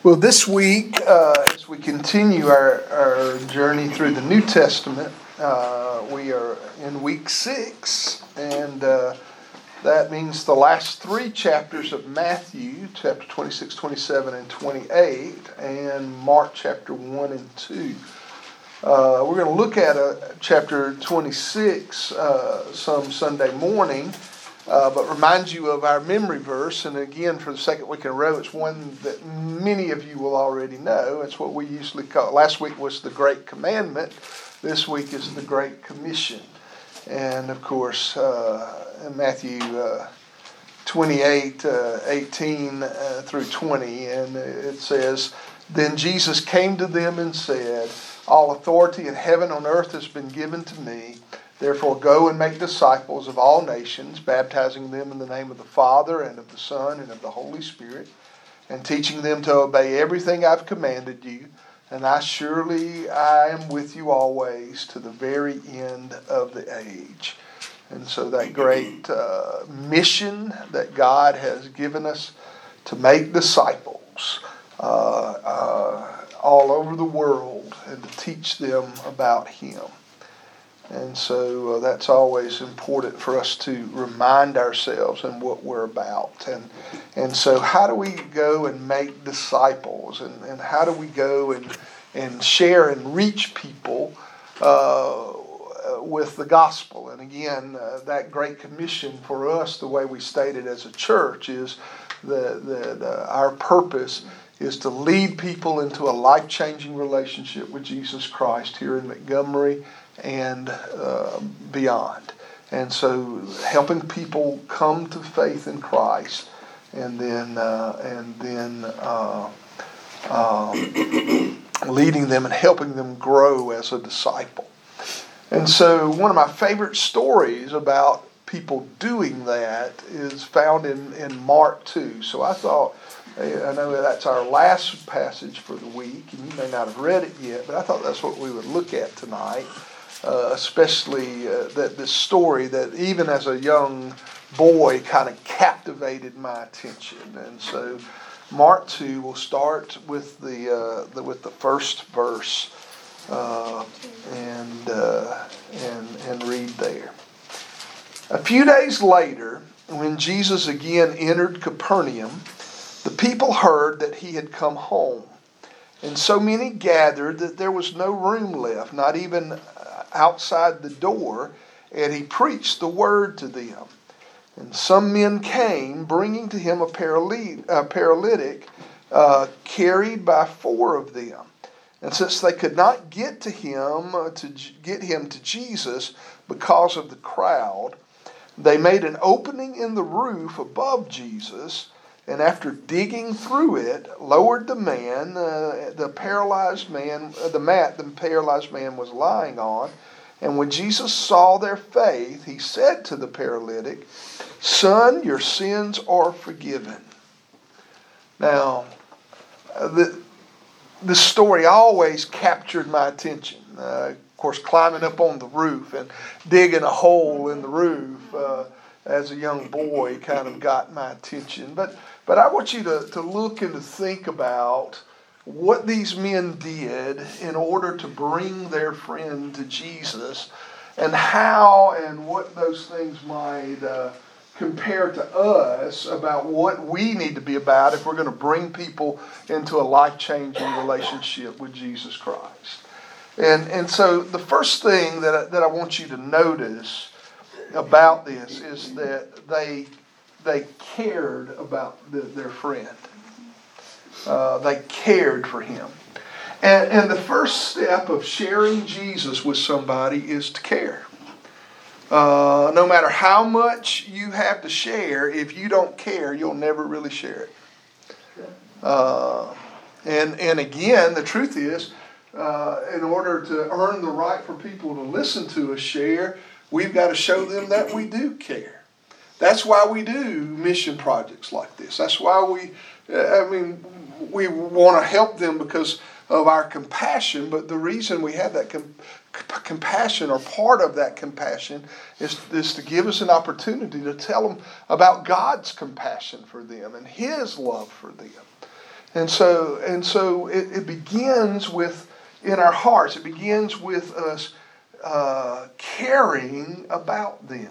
Well, this week, as we continue our journey through the New Testament, we are in week 6, and that means the last 3 chapters of Matthew, chapter 26, 27, and 28, and Mark chapter 1 and 2. We're going to look at chapter 26 some Sunday morning, but remind you of our memory verse. And again, for the second week in a row, it's one that many of you will already know. It's what we usually call, last week was the Great Commandment. This week is the Great Commission. And of course, in Matthew 28, 18 through 20, and it says, "Then Jesus came to them and said, 'All authority in heaven and on earth has been given to me. Therefore go and make disciples of all nations, baptizing them in the name of the Father and of the Son and of the Holy Spirit, and teaching them to obey everything I've commanded you. And I am with you always to the very end of the age.'" And so that great mission that God has given us to make disciples all over the world and to teach them about Him. And so that's always important for us to remind ourselves and what we're about. And so how do we go and make disciples? And how do we go and share and reach people with the gospel? And again, that Great Commission for us, the way we stated as a church, is our purpose is to lead people into a life-changing relationship with Jesus Christ here in Montgomery and beyond. And so helping people come to faith in Christ, and then leading them and helping them grow as a disciple. And so one of my favorite stories about people doing that is found in Mark 2. So I thought, I know that's our last passage for the week, and you may not have read it yet, but I thought that's what we would look at tonight, especially this story that even as a young boy kind of captivated my attention. And so Mark 2, we'll start with the first verse and read there. "A few days later, when Jesus again entered Capernaum, the people heard that he had come home, and so many gathered that there was no room left, not even outside the door, and he preached the word to them. And some men came, bringing to him a paralytic carried by 4 of them. And since they could not get him to Jesus because of the crowd, they made an opening in the roof above Jesus, and after digging through it, lowered the man, the mat the paralyzed man was lying on. And when Jesus saw their faith, he said to the paralytic, 'Son, your sins are forgiven.'" Now, this story always captured my attention. Of course, climbing up on the roof and digging a hole in the roof as a young boy kind of got my attention. But I want you to look and to think about what these men did in order to bring their friend to Jesus, and how and what those things might compare to us about what we need to be about if we're going to bring people into a life-changing relationship with Jesus Christ. And so the first thing that I want you to notice about this is that they cared about their friend. They cared for him. And the first step of sharing Jesus with somebody is to care. No matter how much you have to share, if you don't care, you'll never really share it. And again, the truth is, in order to earn the right for people to listen to us share, we've got to show them that we do care. That's why we do mission projects like this. That's why we want to help them because of our compassion, but the reason we have that compassion, or part of that compassion, is to give us an opportunity to tell them about God's compassion for them and His love for them. And so it begins with, in our hearts, it begins with us caring about them.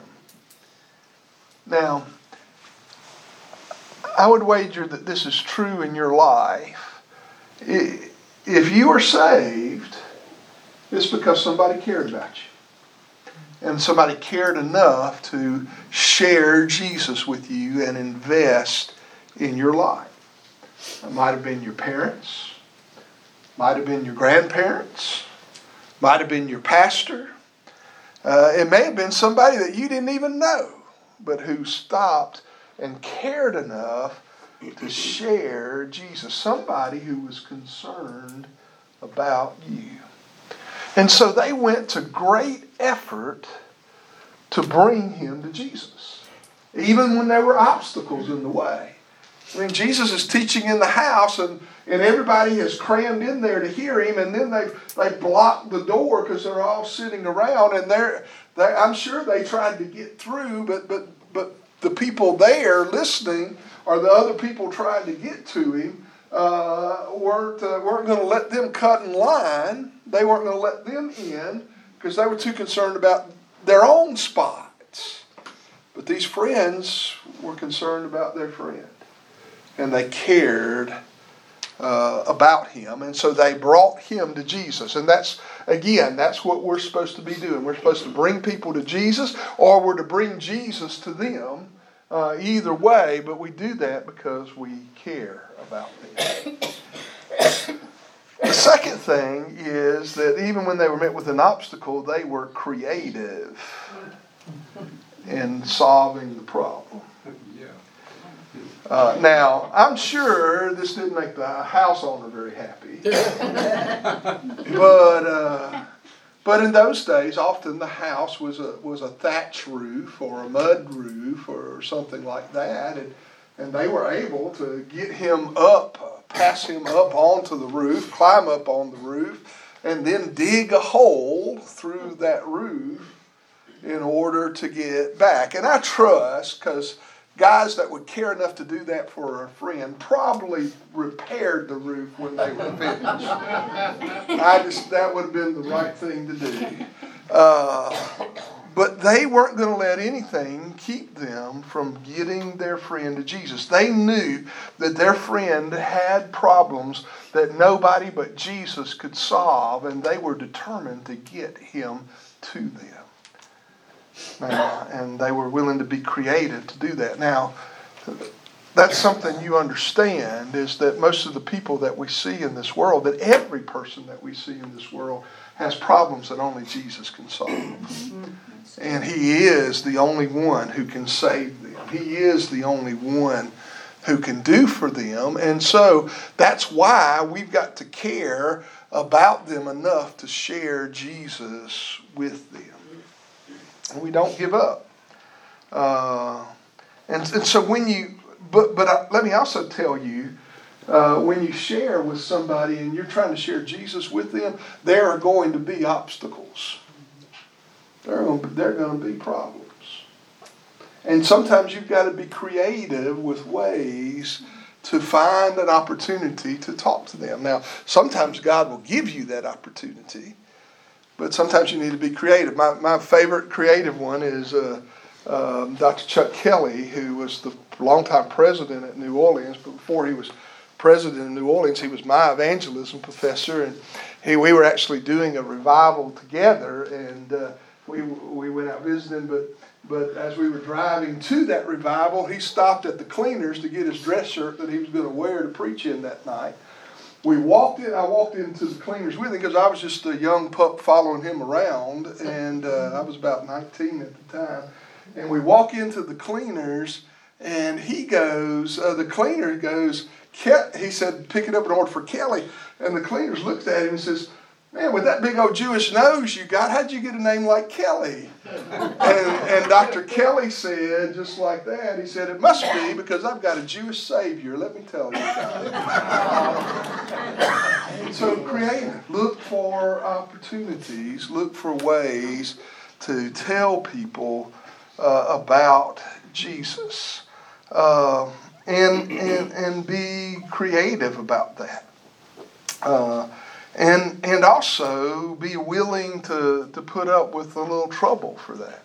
Now, I would wager that this is true in your life. If you are saved, it's because somebody cared about you. And somebody cared enough to share Jesus with you and invest in your life. It might have been your parents, might have been your grandparents, might have been your pastor. It may have been somebody that you didn't even know, but who stopped and cared enough to share Jesus. Somebody who was concerned about you. And so they went to great effort to bring him to Jesus, even when there were obstacles in the way. I mean, Jesus is teaching in the house, and everybody is crammed in there to hear him, and then they blocked the door because they're all sitting around, and I'm sure they tried to get through, but the people there listening, or the other people trying to get to him, weren't going to let them cut in line. They weren't going to let them in because they were too concerned about their own spots. But these friends were concerned about their friend, and they cared about him, and so they brought him to Jesus. And that's what we're supposed to be doing. We're supposed to bring people to Jesus, or we're to bring Jesus to them. Either way, but we do that because we care about them. The second thing is that even when they were met with an obstacle, they were creative in solving the problem. Now, I'm sure this didn't make the house owner very happy. But in those days, often the house was a thatch roof or a mud roof or something like that. And they were able to get him up, pass him up onto the roof, climb up on the roof, and then dig a hole through that roof in order to get back. And I trust, because guys that would care enough to do that for a friend probably repaired the roof when they were finished. That would have been the right thing to do. But they weren't going to let anything keep them from getting their friend to Jesus. They knew that their friend had problems that nobody but Jesus could solve, and they were determined to get him to them. And they were willing to be creative to do that. Now, that's something you understand, is that most of the people that we see in this world, that every person that we see in this world has problems that only Jesus can solve. And he is the only one who can save them. He is the only one who can do for them. And so that's why we've got to care about them enough to share Jesus with them. And we don't give up. And so when you, but let me also tell you, when you share with somebody and you're trying to share Jesus with them, there are going to be obstacles. There are going to be problems. And sometimes you've got to be creative with ways to find an opportunity to talk to them. Now, sometimes God will give you that opportunity, but sometimes you need to be creative. My favorite creative one is Dr. Chuck Kelly, who was the longtime president at New Orleans. But before he was president of New Orleans, he was my evangelism professor, and we were actually doing a revival together, and we went out visiting. But as we were driving to that revival, he stopped at the cleaners to get his dress shirt that he was going to wear to preach in that night. I walked into the cleaners with him because I was just a young pup following him around, and I was about 19 at the time. And we walk into the cleaners, and the cleaner goes, he said, pick it up in order for Kelly. And the cleaners looked at him and says, man, with that big old Jewish nose you got, how'd you get a name like Kelly? And Dr. Kelly said, just like that, he said, it must be because I've got a Jewish Savior. Let me tell you about it. So creative. Look for opportunities. Look for ways to tell people about Jesus. and be creative about that. And also be willing to put up with a little trouble for that.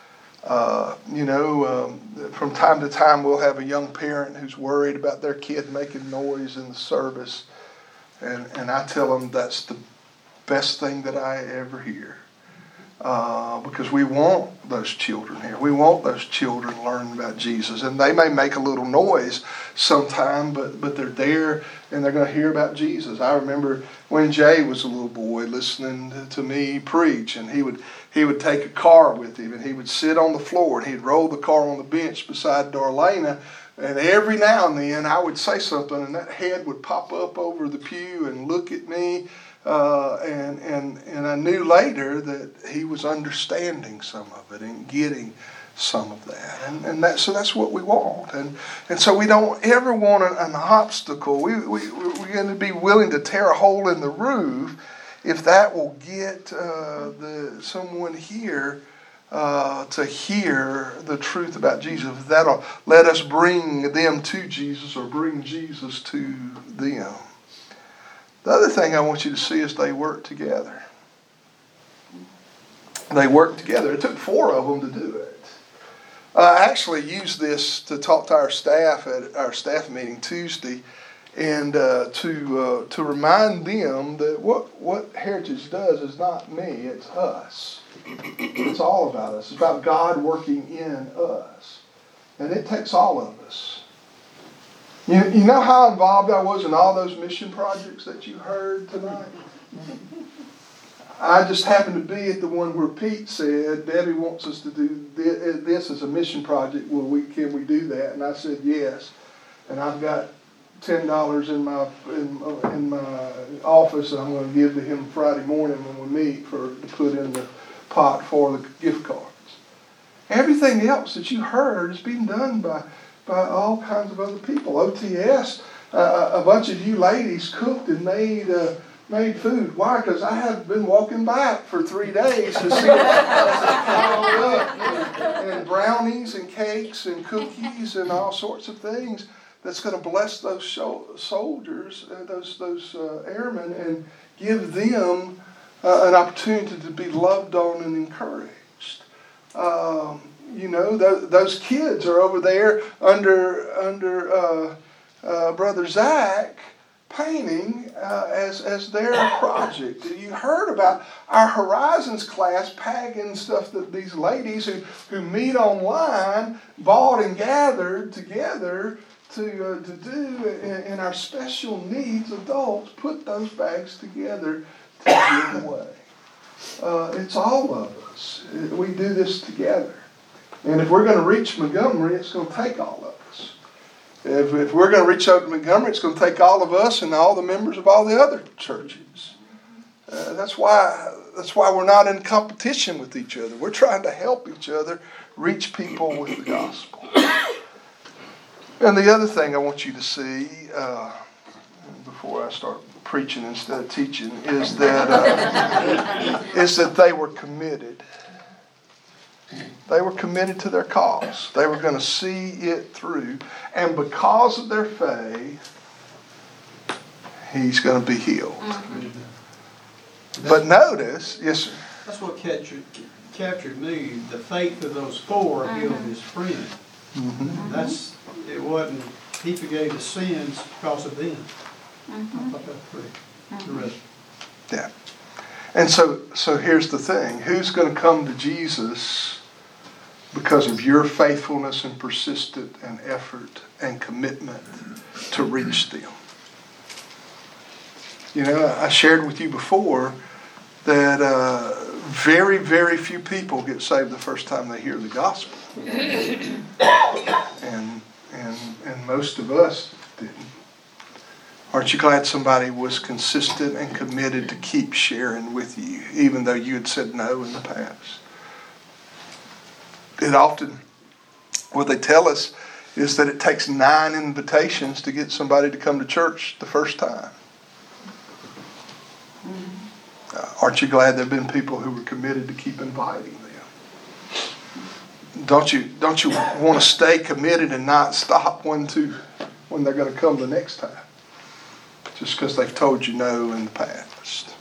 From time to time we'll have a young parent who's worried about their kid making noise in the service. And I tell them that's the best thing that I ever hear. Because we want those children here. We want those children learning about Jesus. And they may make a little noise sometime, but they're there and they're going to hear about Jesus. I remember when Jay was a little boy listening to me preach, and he would take a car with him, and he would sit on the floor, and he'd roll the car on the bench beside Darlena. And every now and then I would say something, and that head would pop up over the pew and look at me. And I knew later that he was understanding some of it and getting some of that. So that's what we want. And so we don't ever want an obstacle. We're going to be willing to tear a hole in the roof if that will get someone here to hear the truth about Jesus. That'll let us bring them to Jesus or bring Jesus to them. The other thing I want you to see is they work together. They work together. It took 4 of them to do it. I actually used this to talk to our staff at our staff meeting Tuesday, and to remind them that what Heritage does is not me, it's us. It's all about us. It's about God working in us. And it takes all of us. You know how involved I was in all those mission projects that you heard tonight? I just happened to be at the one where Pete said, Debbie wants us to do this as a mission project. Well, can we do that? And I said yes. And I've got $10 in my office that I'm going to give to him Friday morning when we meet to put in the pot for the gift cards. Everything else that you heard is being done by all kinds of other people. OTS, a bunch of you ladies cooked and made food. Why? Because I have been walking back for 3 days to see it all up. And brownies and cakes and cookies and all sorts of things that's going to bless those soldiers, those airmen, and give them an opportunity to be loved on and encouraged. Those kids are over there under Brother Zach painting as their project. You heard about our Horizons class packing stuff that these ladies who meet online bought and gathered together to do, and our special needs adults put those bags together to give away. It's all of us. We do this together. And if we're going to reach Montgomery, it's going to take all of us. If we're going to reach out to Montgomery, it's going to take all of us and all the members of all the other churches. That's why we're not in competition with each other. We're trying to help each other reach people with the gospel. And the other thing I want you to see, before I start preaching instead of teaching, is that they were committed. They were committed to their cause. They were going to see it through. And because of their faith, he's going to be healed. Mm-hmm. But notice, yes, sir. That's what captured me. The faith of those 4 healed his friend. Mm-hmm. It wasn't, he forgave his sins because of them. Mm-hmm. I thought that was pretty interesting. Yeah. And so here's the thing. Who's going to come to Jesus because of your faithfulness and persistence and effort and commitment to reach them? I shared with you before that very, very few people get saved the first time they hear the gospel. And most of us didn't. Aren't you glad somebody was consistent and committed to keep sharing with you, even though you had said no in the past? It often, what they tell us is that it takes 9 invitations to get somebody to come to church the first time. Aren't you glad there have been people who were committed to keep inviting them? Don't you want to stay committed and not stop one too when they're going to come the next time, just because they've told you no in the past.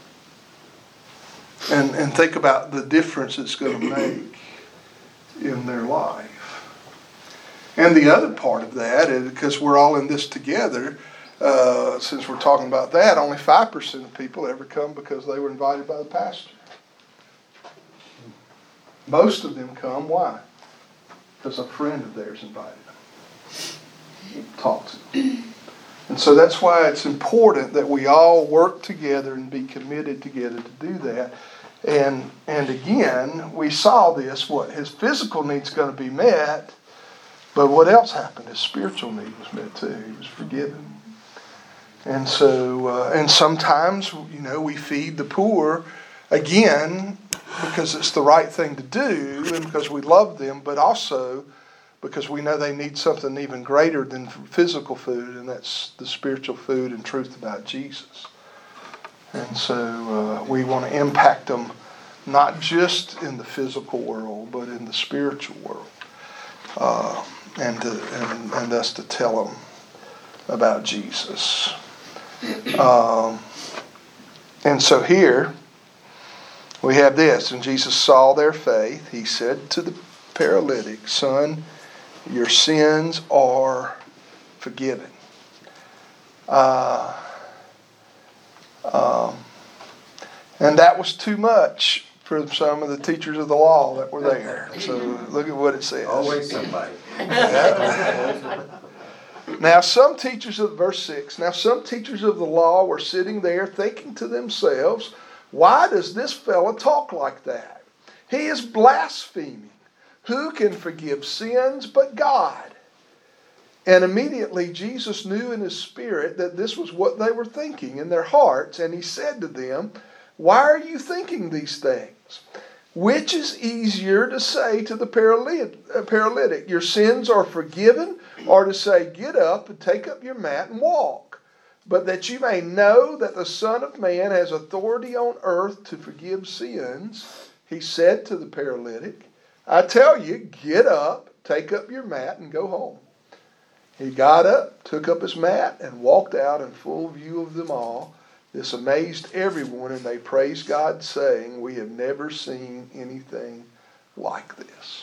And think about the difference it's going to make in their life. And the other part of that is, because we're all in this together, since we're talking about that, only 5% of people ever come because they were invited by the pastor. Most of them come, why? Because a friend of theirs invited them. Talk to them. And so that's why it's important that we all work together and be committed together to do that. And again, we saw this, his physical need's going to be met, but what else happened? His spiritual need was met too. He was forgiven. And so, and sometimes, we feed the poor, again, because it's the right thing to do and because we love them, but also because we know they need something even greater than physical food, and that's the spiritual food and truth about Jesus. And so we want to impact them not just in the physical world, but in the spiritual world, and us to tell them about Jesus. And so here we have this. And Jesus saw their faith. He said to the paralytic, "Son, your sins are forgiven." And that was too much for some of the teachers of the law that were there. So look at what it says. Always somebody. Now some teachers of, verse 6, now some teachers of the law were sitting there thinking to themselves, "Why does this fellow talk like that? He is blaspheming. Who can forgive sins but God?" And immediately Jesus knew in his spirit that this was what they were thinking in their hearts, and he said to them, "Why are you thinking these things? Which is easier to say to the paralytic, 'Your sins are forgiven,' or to say, 'Get up and take up your mat and walk'? But that you may know that the Son of Man has authority on earth to forgive sins," he said to the paralytic, "I tell you, get up, take up your mat, and go home." He got up, took up his mat, and walked out in full view of them all. This amazed everyone, and they praised God, saying, "We have never seen anything like this."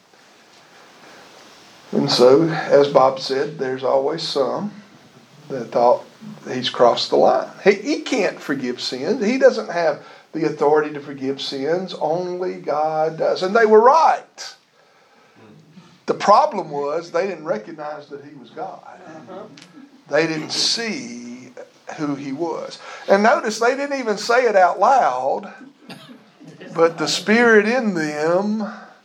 And so, as Bob said, there's always some that thought he's crossed the line. He can't forgive sins. He doesn't have the authority to forgive sins. Only God does. And they were right. The problem was they didn't recognize that he was God. They didn't see who he was. And notice they didn't even say it out loud, but the Spirit in them,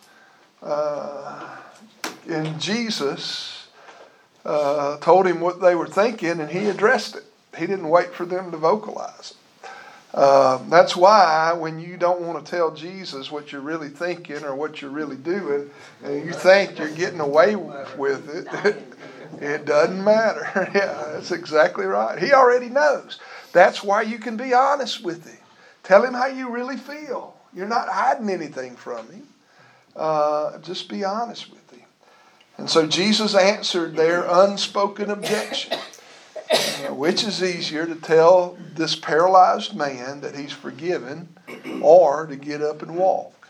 in Jesus, told him what they were thinking, and he addressed it. He didn't wait for them to vocalize it. That's why when you don't want to tell Jesus what you're really thinking or what you're really doing, and you think you're getting away with it, it doesn't matter. Yeah, that's exactly right. He already knows. That's why you can be honest with him. Tell him how you really feel. You're not hiding anything from him. Just be honest with him. And so Jesus answered their unspoken objection. Which is easier, to tell this paralyzed man that he's forgiven, or to get up and walk?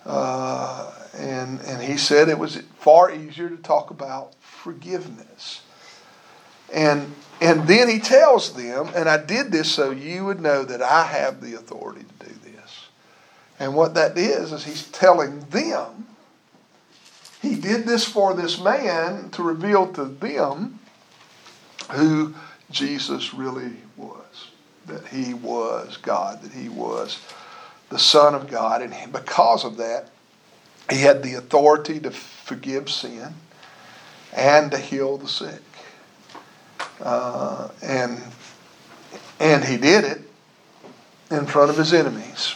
And he said it was far easier to talk about forgiveness. And then he tells them, "And I did this so you would know that I have the authority to do this." And what that is he's telling them, he did this for this man to reveal to them who Jesus really was. That he was God, that he was the Son of God. And because of that, he had the authority to forgive sin and to heal the sick. And he did it in front of his enemies.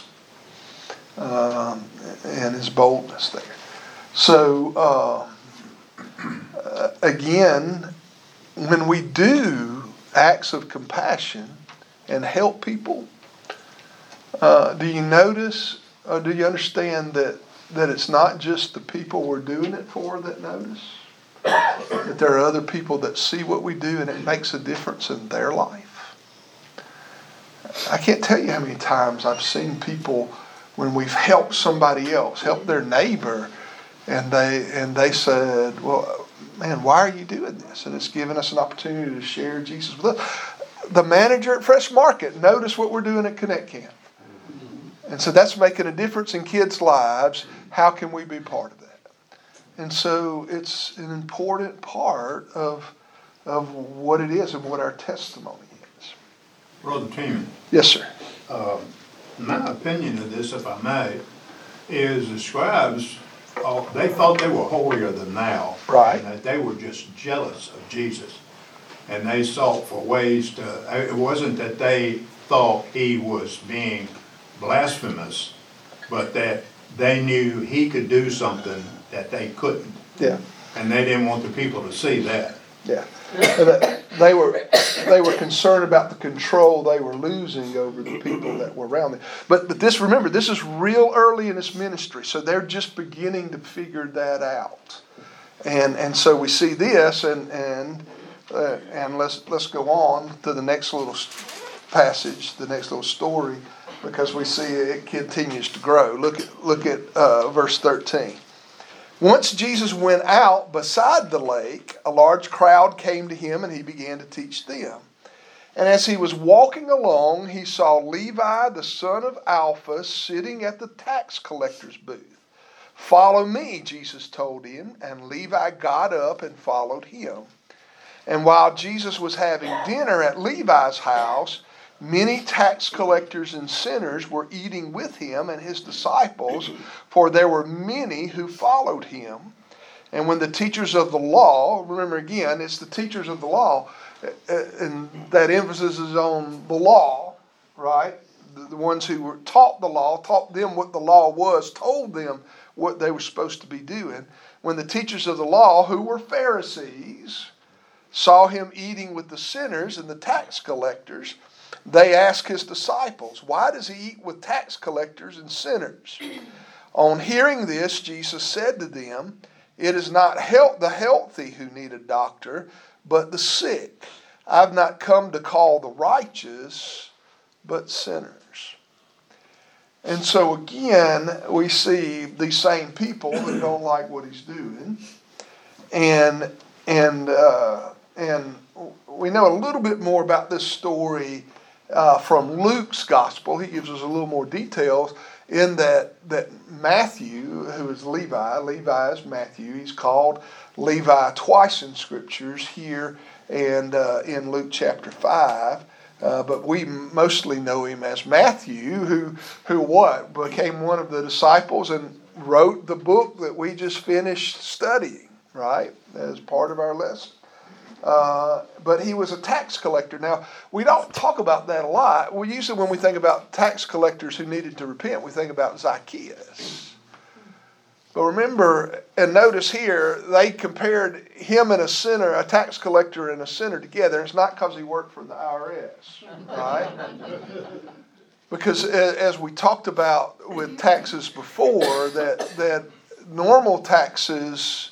And his boldness there. So, again, when we do acts of compassion and help people, do you notice, or do you understand that it's not just the people we're doing it for that notice? that there are other people that see what we do and it makes a difference in their life. I can't tell you how many times I've seen people when we've helped somebody else, helped their neighbor, and they said, well, man, why are you doing this? And it's given us an opportunity to share Jesus with us. The manager at Fresh Market noticed what we're doing at Connect Camp. And so that's making a difference in kids' lives. How can we be part of that? And so it's an important part of what it is and what our testimony is. Brother Tim. Yes, sir. My opinion of this, if I may, is the scribes, they thought they were holier than thou. Right. And that they were just jealous of Jesus. And they sought for ways to, it wasn't that they thought he was being blasphemous, but that they knew he could do something that they couldn't. Yeah. And they didn't want the people to see that. Yeah. They were concerned about the control they were losing over the people that were around them. But this, remember, this is real early in his ministry, so they're just beginning to figure that out. And so we see this, and let's go on to the next little passage, the next little story, because we see it continues to grow. Look at verse 13. Once Jesus went out beside the lake, a large crowd came to him, and he began to teach them. And as he was walking along, he saw Levi, the son of Alphaeus, sitting at the tax collector's booth. "Follow me," Jesus told him, and Levi got up and followed him. And while Jesus was having dinner at Levi's house, many tax collectors and sinners were eating with him and his disciples, for there were many who followed him. And when the teachers of the law, remember again, it's the teachers of the law, and that emphasis is on the law, right? The ones who were taught the law, taught them what the law was, told them what they were supposed to be doing. When the teachers of the law, who were Pharisees, saw him eating with the sinners and the tax collectors, they asked his disciples, "Why does he eat with tax collectors and sinners?" On hearing this, Jesus said to them, "It is not the healthy who need a doctor, but the sick. I've not come to call the righteous, but sinners." And so again, we see these same people that don't like what he's doing, and we know a little bit more about this story from Luke's gospel. He gives us a little more details in that Matthew, who is Levi is Matthew. He's called Levi twice in scriptures, here and in Luke chapter 5. But we mostly know him as Matthew, who became one of the disciples and wrote the book that we just finished studying, right, as part of our lesson. But he was a tax collector. Now, we don't talk about that a lot. We usually, when we think about tax collectors who needed to repent, we think about Zacchaeus. But remember, and notice here, they compared him and a sinner, a tax collector and a sinner together. It's not because he worked for the IRS, right? Because as we talked about with taxes before, that normal taxes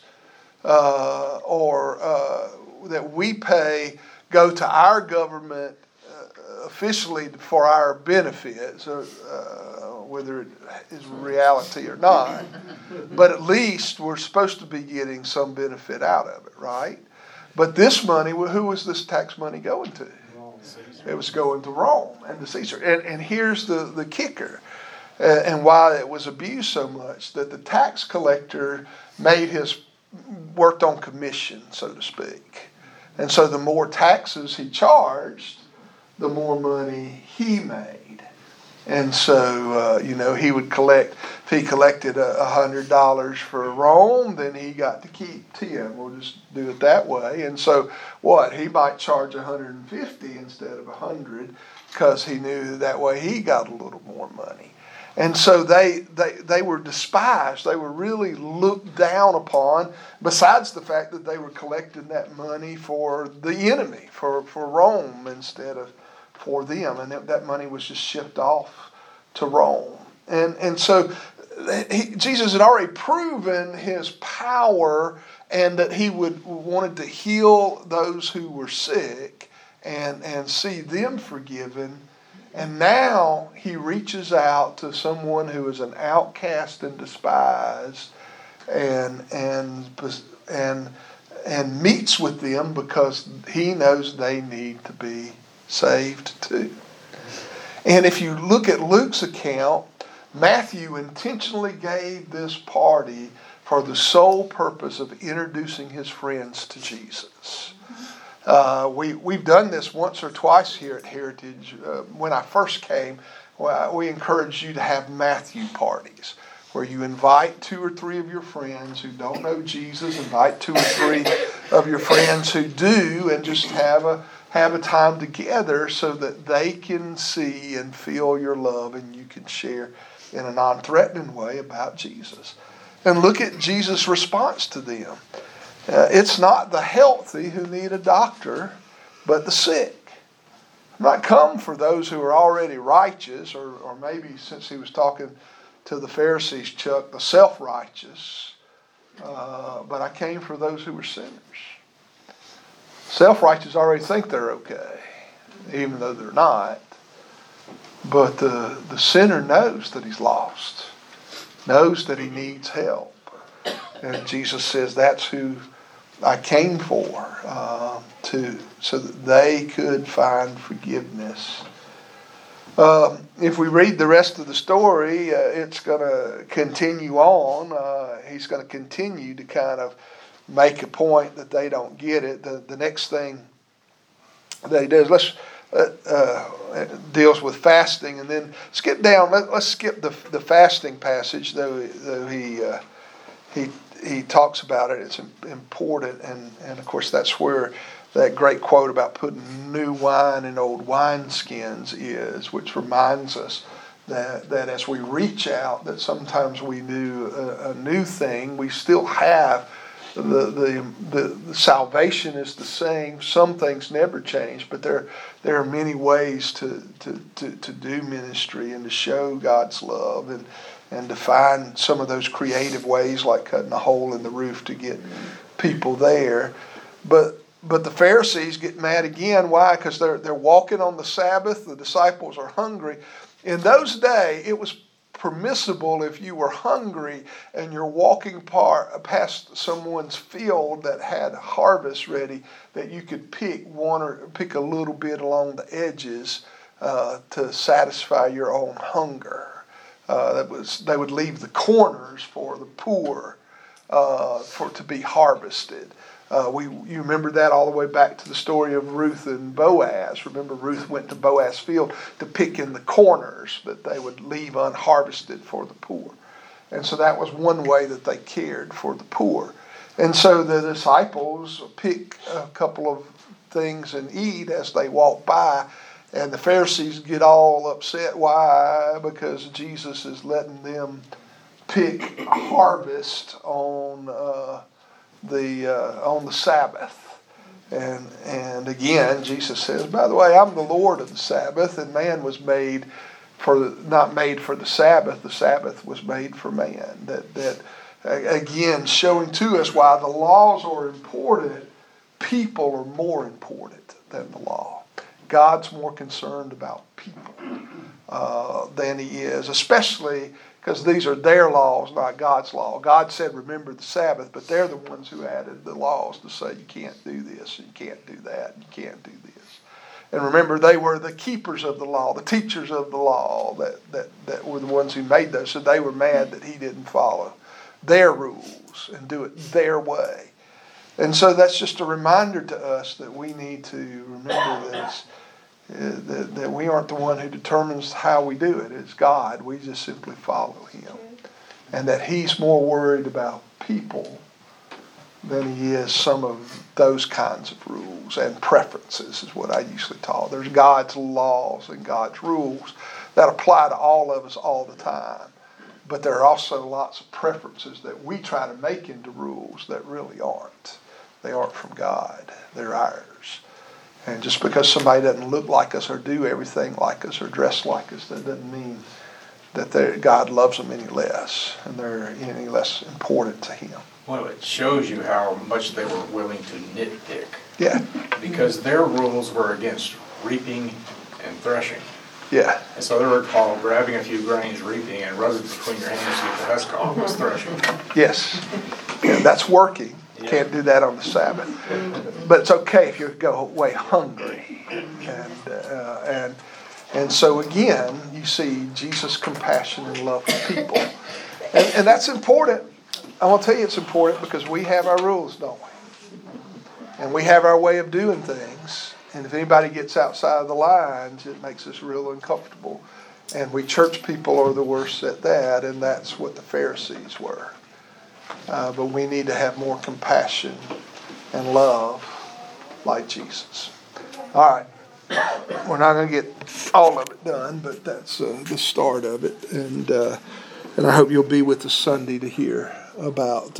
that we pay go to our government officially for our benefits, whether it is reality or not. But at least we're supposed to be getting some benefit out of it, right? But this money, who was this tax money going to? It was going to Rome and to Caesar. And here's the kicker, and why it was abused so much, that the tax collector worked on commission, so to speak. And so the more taxes he charged, the more money he made. And so, he would collect, if he collected $100 for Rome, then he got to keep 10. We'll just do it that way. And so he might charge $150 instead of $100, because he knew that way he got a little more money. And so they were despised. They were really looked down upon, besides the fact that they were collecting that money for the enemy, for Rome, instead of for them. And that money was just shipped off to Rome. And so Jesus had already proven his power and that he wanted to heal those who were sick and see them forgiven. And now he reaches out to someone who is an outcast and despised, and meets with them because he knows they need to be saved too. And if you look at Luke's account, Matthew intentionally gave this party for the sole purpose of introducing his friends to Jesus. We've done this once or twice here at Heritage. When I first came, we encouraged you to have Matthew parties, where you invite 2 or 3 of your friends who don't know Jesus, invite 2 or 3 of your friends who do, and just have a time together so that they can see and feel your love, and you can share in a non-threatening way about Jesus. And look at Jesus' response to them. It's not the healthy who need a doctor, but the sick. I'm not come for those who are already righteous, or maybe since he was talking to the Pharisees, Chuck, the self-righteous, but I came for those who were sinners. Self-righteous already think they're okay, even though they're not. But the sinner knows that he's lost, knows that he needs help. And Jesus says that's who I came for, so that they could find forgiveness. If we read the rest of the story, it's going to continue on. He's going to continue to kind of make a point that they don't get it. The next thing that he does, deals with fasting, and then skip down. Let's skip the fasting passage, though he talks about it. It's important, and of course that's where that great quote about putting new wine in old wineskins is, which reminds us that as we reach out, that sometimes we do a new thing. We still have the salvation is the same. Some things never change, but there are many ways to do ministry and to show God's love, and to find some of those creative ways, like cutting a hole in the roof to get people there. But the Pharisees get mad again. Why? Because they're walking on the Sabbath. The disciples are hungry. In those days, it was permissible, if you were hungry and you're walking past someone's field that had harvest ready, that you could pick a little bit along the edges to satisfy your own hunger. They would leave the corners for the poor to be harvested. You remember that all the way back to the story of Ruth and Boaz. Remember, Ruth went to Boaz's field to pick in the corners that they would leave unharvested for the poor. And so that was one way that they cared for the poor. And so the disciples pick a couple of things and eat as they walk by, and the Pharisees get all upset. Why? Because Jesus is letting them pick harvest on the Sabbath. And again, Jesus says, by the way, I'm the Lord of the Sabbath, and man was not made for the Sabbath was made for man. That again, showing to us why the laws are important, people are more important than the law. God's more concerned about people than he is, especially because these are their laws, not God's law. God said, remember the Sabbath, but they're the ones who added the laws to say you can't do this, and you can't do that, and you can't do this. And remember, they were the keepers of the law, the teachers of the law that were the ones who made those. So they were mad that he didn't follow their rules and do it their way. And so that's just a reminder to us that we need to remember this. That we aren't the one who determines how we do it. It's God. We just simply follow him. And that he's more worried about people than he is some of those kinds of rules and preferences, is what I usually call it. There's God's laws and God's rules that apply to all of us all the time. But there are also lots of preferences that we try to make into rules that really aren't. They aren't from God. They're ours. And just because somebody doesn't look like us or do everything like us or dress like us, that doesn't mean that God loves them any less and they're any less important to him. Well, it shows you how much they were willing to nitpick. Yeah, Because their rules were against reaping and threshing. yeah, And so they were called grabbing a few grains, reaping, and rubbing it between your hands to get the husk off was threshing. yes. Yeah, that's working. You can't do that on the Sabbath. But it's okay if you go away hungry. And so again, you see Jesus' compassion and love for people. And that's important. I want to tell you it's important because we have our rules, don't we? And we have our way of doing things. And if anybody gets outside of the lines, it makes us real uncomfortable. And we church people are the worst at that, and that's what the Pharisees were. But we need to have more compassion and love like Jesus. All right. We're not going to get all of it done, but that's the start of it. And I hope you'll be with us Sunday to hear about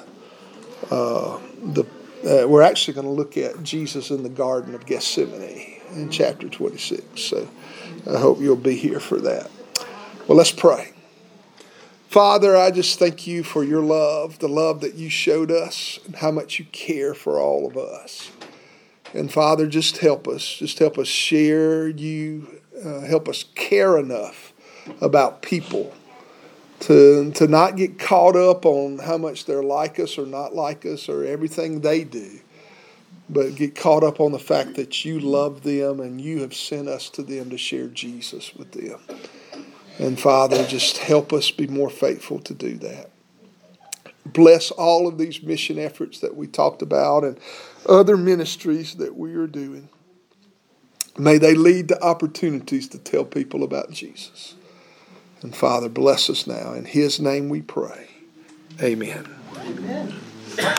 we're actually going to look at Jesus in the Garden of Gethsemane in chapter 26. So I hope you'll be here for that. Well, let's pray. Father, I just thank you for your love, the love that you showed us, and how much you care for all of us. And Father, just help us share you, help us care enough about people to not get caught up on how much they're like us or not like us or everything they do, but get caught up on the fact that you love them and you have sent us to them to share Jesus with them. And Father, just help us be more faithful to do that. Bless all of these mission efforts that we talked about and other ministries that we are doing. May they lead to opportunities to tell people about Jesus. And Father, bless us now. In His name we pray. Amen. Amen.